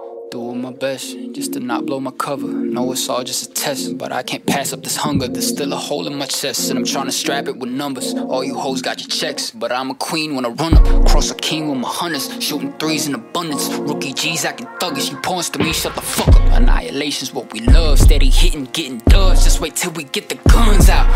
Doing my best just to not blow my cover. Know it's all just a test, but I can't pass up this hunger. There's still a hole in my chest, and I'm trying to strap it with numbers. All you hoes got your checks, but I'm a queen when I run up. Cross a king with my hunters, shooting threes in abundance. Rookie G's acting thuggish, you pawns to me, shut the fuck up. Annihilation's what we love, steady hitting, getting dubs. Just wait till we get the guns out.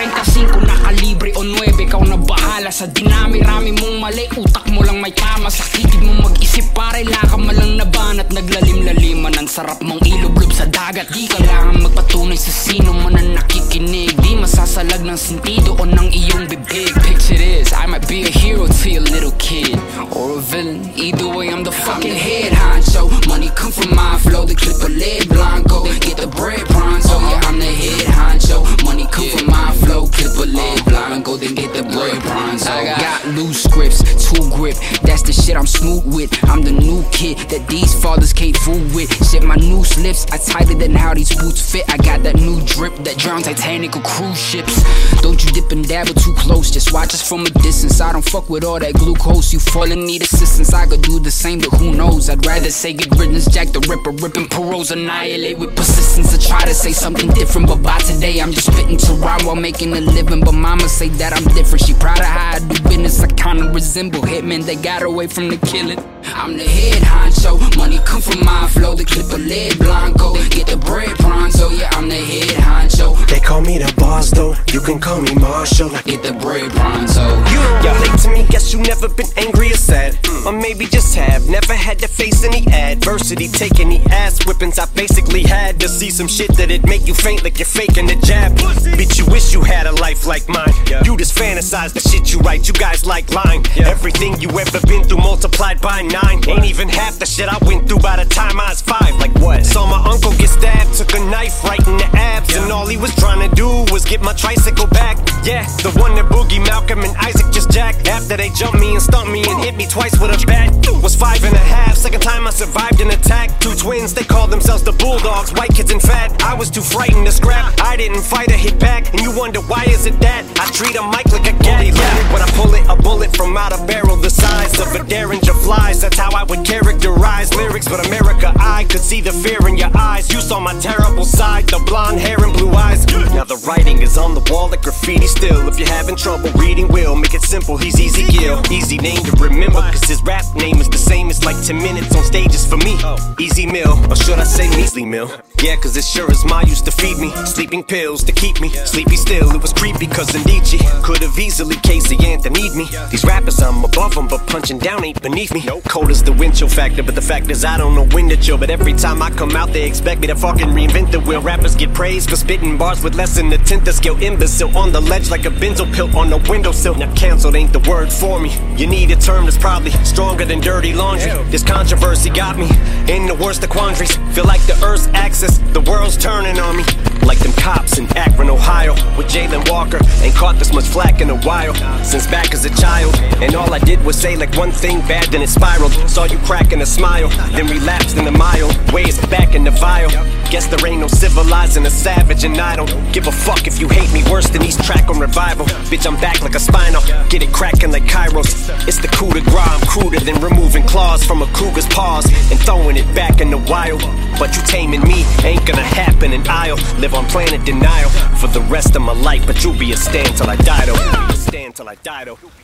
45 na kalibre o 9, ikaw na bahala sa dinami-rami mong mali. Utak mo lang may tama, sakitin mo mag-isip pare. Laka malang naban at naglalim-laliman. Ang sarap mong ilublob sa dagat. Di kailangan magpatunay sa sino man ang nakikinig. Di masasalag ng sentido o ng iyong bibig. Picture this, I might be a hero to your little kid, or a villain, either way I'm the fucking head honcho. Money come from my flow, the clip a lead blanco. Get the bread pronto, yeah I'm the head honcho. Money come from my flow, clip a lead blanco. Then get the bread pronto. I got loose grips, two grip, that's the shit I'm smooth with. I'm the new kid that these fathers can't fool with. Shit, my new slips are tighter than how these boots fit. I got that new drip that drown Titanic or cruise ships. Don't you dip and dabble too close, just watch us from a distance. I don't fuck with all that glucose, you fall and need assistance. I could do the same, but who knows? I'd rather say get riddance, Jack the Ripper, ripping paroles, annihilate with persistence. I try to say something different, but by today I'm just spitting to rhyme while making a living. But mama say that I'm different, she proud of how I do business. I kinda resemble hitmen that got away from the killing. I'm the head honcho, money come from my flow, the clip a lead blanco. Get the bread pronto, yeah I'm the head honcho. They call me the boss though, you can call me Marshall. I get the bread pronto. You don't relate to me, guess you never been angry or sad, or maybe just have never had to face any adversity. Take any ass whippings I basically had to see some shit that'd make you faint like you're faking a jab. Bitch, you wish you had a life like mine. You just fantasize the shit you write, you guys like lying. Everything you ever been through multiplied by 9 ain't even half the shit I went through by the time I was 5. Like what? Saw my uncle get stabbed, took a knife right in the abs, and all he was trying to do was get my tricycle back. Yeah, the one that Boogie, Malcolm, and Isaac just jacked. After they jumped me and stumped me and hit me twice with a bat. Was 5 and a half, second time I survived an attack. 2 twins, they called themselves the Bulldogs, white kids and fat. I was too frightened to scrap, I didn't fight or hit back. And you wonder why is it that I treat a mic like a gat. When I pull it, a bullet from out a barrel the size of a Derringer flies. That's how I would characterize lyrics, but America, I could see the fear in your eyes. You saw my terrible side, the blonde hair and blue eyes. Now the writing is on the wall like graffiti still. If you're having trouble reading, we'll make it simple, he's Easy Gill. Easy name to remember, cause his rap name is the same. It's like 10 minutes on stages for me. Easy Mill, or should I say Measly Mill? Yeah, cause it sure as Ma used to feed me sleeping pills to keep me sleepy still. It was creepy cause of Nietzsche could've easily Casey Anthony'd me. These rappers, I'm above them, but punching down ain't beneath me. Cold as the wind chill factor, but the fact is I don't know when to chill. But every time I come out, they expect me to fucking reinvent the wheel. Rappers get praised for spitting bars with less than a tenth of skill. Imbecile on the ledge like a benzo pill on the windowsill. Now cancelled ain't the word for me. You need a term that's probably stronger than dirty laundry. This controversy got me in the worst of quandaries. Feel like the Earth's axis, the world's turning on me. Like them cops in Akron, Ohio, with Jalen Walker. Ain't caught this much flack in a while, since back as a child. And all I did was say like one thing bad, then it spiraled. Saw you cracking a smile, then relapsed in a mile. Ways back in the vial. Guess there ain't no civilizing a savage, and I don't give a fuck if you hate me worse than these track on revival. Bitch, I'm back like a spinal, get it cracking like Kairos. It's the coup de grace, I'm cruder than removing claws from a cougar's paws and throwing it back in the wild. But you taming me ain't gonna happen, and I'll live on planet denial for the rest of my life. But you'll be a stand till I die though. Stand till I die though.